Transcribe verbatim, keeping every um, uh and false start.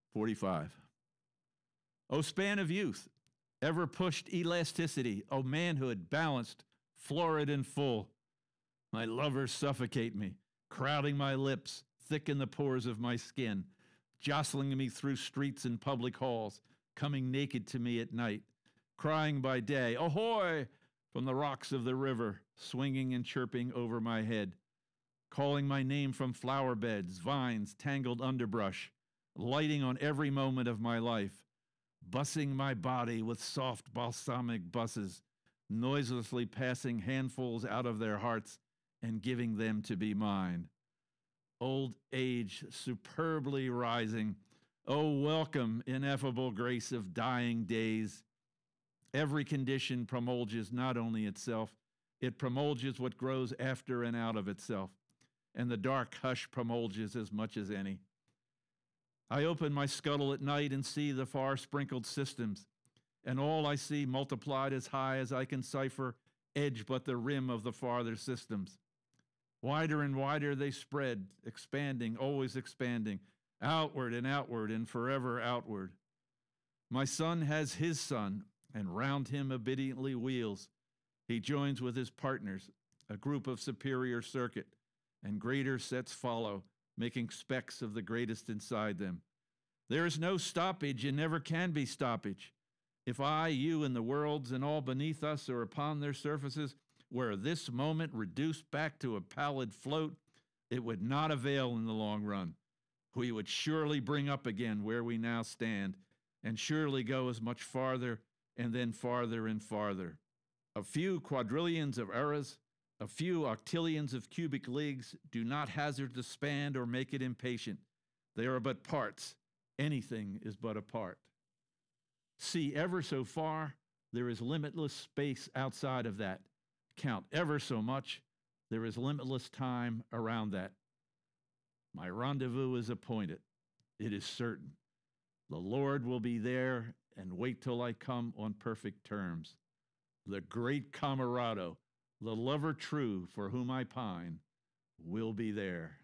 forty-five. O span of youth, ever pushed elasticity, O manhood, balanced, florid and full. My lovers suffocate me, crowding my lips, thicken the pores of my skin, jostling me through streets and public halls, coming naked to me at night, crying by day, ahoy, from the rocks of the river, swinging and chirping over my head, calling my name from flower beds, vines, tangled underbrush, lighting on every moment of my life, bussing my body with soft balsamic busses, noiselessly passing handfuls out of their hearts and giving them to be mine. Old age superbly rising, oh, welcome, ineffable grace of dying days. Every condition promulges not only itself, it promulges what grows after and out of itself, and the dark hush promulges as much as any. I open my scuttle at night and see the far sprinkled systems, and all I see multiplied as high as I can cipher edge but the rim of the farther systems. Wider and wider they spread, expanding, always expanding, outward and outward and forever outward. My sun has his sun, and round him obediently wheels. He joins with his partners, a group of superior circuit, and greater sets follow, making specks of the greatest inside them. There is no stoppage and never can be stoppage. If I, you, and the worlds and all beneath us or upon their surfaces were this moment reduced back to a pallid float, it would not avail in the long run. We would surely bring up again where we now stand, and surely go as much farther and then farther and farther. A few quadrillions of eras, a few octillions of cubic leagues do not hazard the span or make it impatient. They are but parts. Anything is but a part. See ever so far, there is limitless space outside of that. Count ever so much, there is limitless time around that. My rendezvous is appointed. It is certain. The Lord will be there, and wait till I come on perfect terms. The great camerado, the lover true for whom I pine, will be there.